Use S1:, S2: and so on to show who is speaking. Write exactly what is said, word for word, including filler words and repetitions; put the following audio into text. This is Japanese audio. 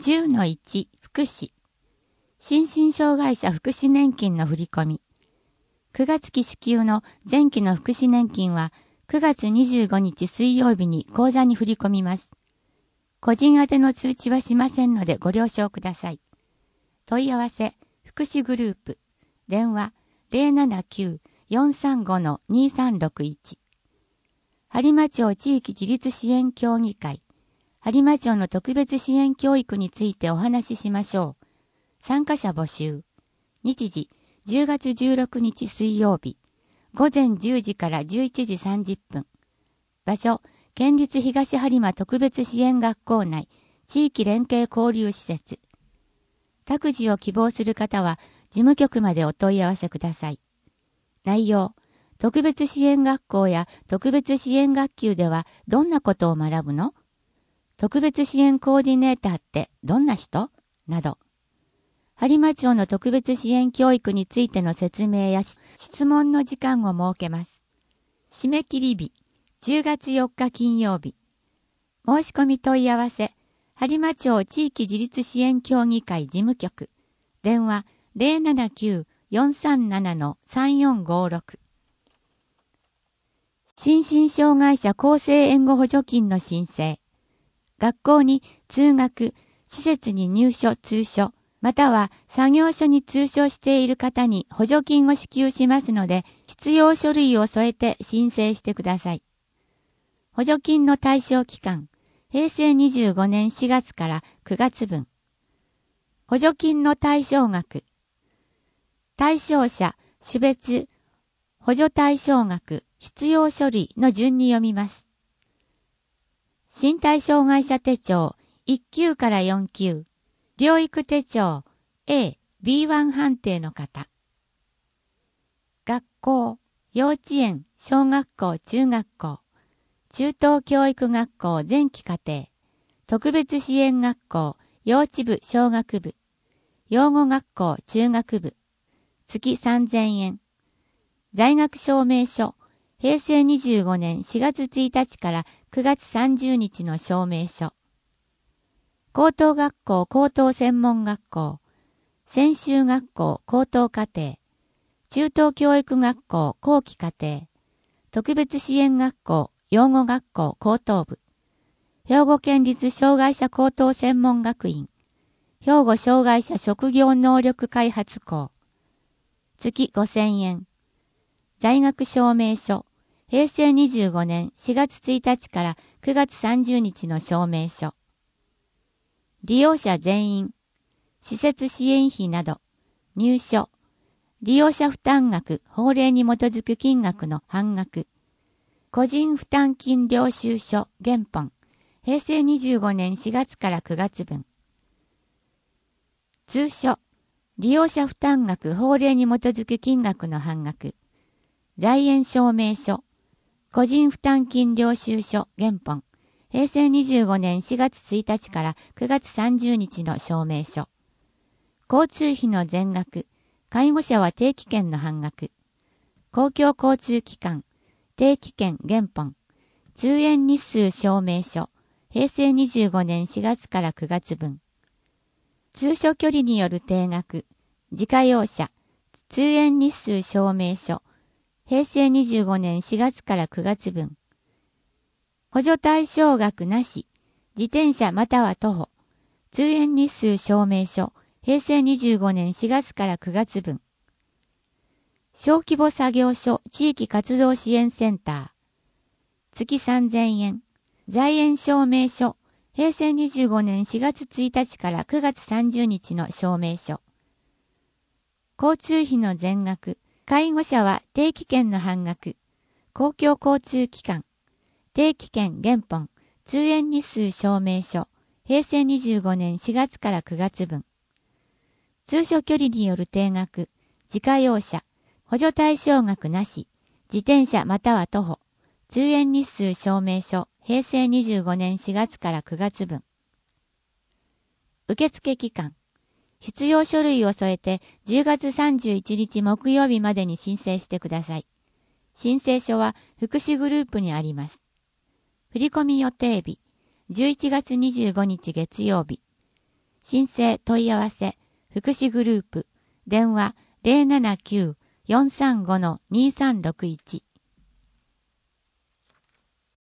S1: じゅうのいち 福祉。心身障害者福祉年金の振り込み。くがつ期支給の前期の福祉年金はくがつにじゅうごにち水曜日に口座に振り込みます。個人宛ての通知はしませんのでご了承ください。問い合わせ、福祉グループ。電話 ゼロななきゅう よんさんご にさんろくいち。播磨町地域自立支援協議会。播磨町の特別支援教育についてお話ししましょう。参加者募集。日時、じゅうがつじゅうろくにち水曜日。午前じゅうじからじゅういちじさんじゅっぷん。場所、県立東播磨特別支援学校内、地域連携交流施設。託児を希望する方は、事務局までお問い合わせください。内容、特別支援学校や特別支援学級ではどんなことを学ぶの？特別支援コーディネーターってどんな人？など。播磨町の特別支援教育についての説明や質問の時間を設けます。締め切り日、じゅうがつよっか金曜日。申し込み問い合わせ、播磨町地域自立支援協議会事務局。電話 ゼロななきゅう よんさんなな さんよんごろく。心身障害者厚生援護補助金の申請。学校に通学、施設に入所通所、または作業所に通所している方に補助金を支給しますので、必要書類を添えて申請してください。補助金の対象期間、へいせいにじゅうごねんしがつからくがつぶん。補助金の対象額。対象者、種別、補助対象額、必要書類の順に読みます。身体障害者手帳いっきゅうからよんきゅう、療育手帳 エー、ビーワン 判定の方。学校、幼稚園、小学校、中学校、中等教育学校前期課程、特別支援学校、幼稚部、小学部、養護学校、中学部、月さんぜんえん。在学証明書、へいせいにじゅうごねんしがつついたちからくがつさんじゅうにちの証明書。高等学校高等専門学校、専修学校高等課程、中等教育学校後期課程、特別支援学校養護学校高等部、兵庫県立障害者高等専門学院、兵庫障害者職業能力開発校、月ごせんえん。在学証明書、へいせいにじゅうごねんしがつついたちからくがつさんじゅうにちの証明書。利用者全員、施設支援費など、入所、利用者負担額、法令に基づく金額の半額、個人負担金領収書原本、へいせいにじゅうごねんしがつからくがつぶん。通所、利用者負担額、法令に基づく金額の半額、在園証明書、個人負担金領収書原本、へいせいにじゅうごねんしがつついたちからくがつさんじゅうにちの証明書。交通費の全額、介護者は定期券の半額。公共交通機関、定期券原本、通園日数証明書、へいせいにじゅうごねんしがつからくがつぶん。通所距離による定額、自家用車、通園日数証明書、へいせいにじゅうごねんしがつからくがつぶん。補助対象額なし、自転車または徒歩、通園日数証明書、へいせいにじゅうごねんしがつからくがつぶん。小規模作業所地域活動支援センター、月さんぜんえん。在園証明書、へいせいにじゅうごねんしがつついたちからくがつさんじゅうにちの証明書。交通費の全額、介護者は定期券の半額、公共交通機関、定期券原本、通園日数証明書、へいせいにじゅうごねんしがつからくがつぶん。通所距離による定額、自家用車、補助対象額なし、自転車または徒歩、通園日数証明書、へいせいにじゅうごねんしがつからくがつぶん。受付期間、必要書類を添えてじゅうがつさんじゅういちにち木曜日までに申請してください。申請書は福祉グループにあります。振込予定日、じゅういちがつにじゅうごにち月曜日。 申請問い合わせ、福祉グループ、電話 ゼロななきゅう よんさんご にさんろくいち。